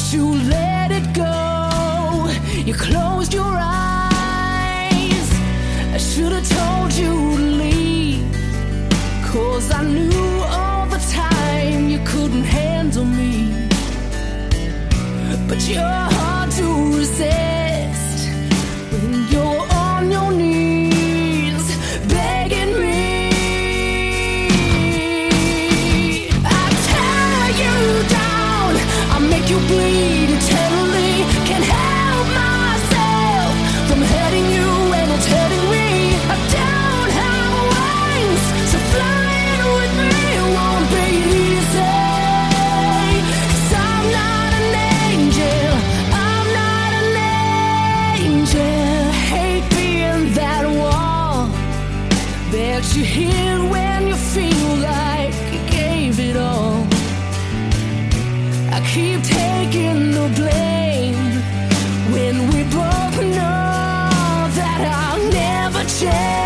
you let it go. You closed your eyes. I should have told you to leave, 'cause I knew all the time you couldn't handle me. But you're hard to resist when you're on your knees begging me. I tear you down, I make you bleed eternally. Can't help myself from hurting you and it's hurting me. I don't have wings, so flying with me won't be easy. 'Cause I'm not an angel, I'm not an angel. Hate being that wall that you hit when you feel like you gave it all. I keep taking the blame when we both know that I'll never change.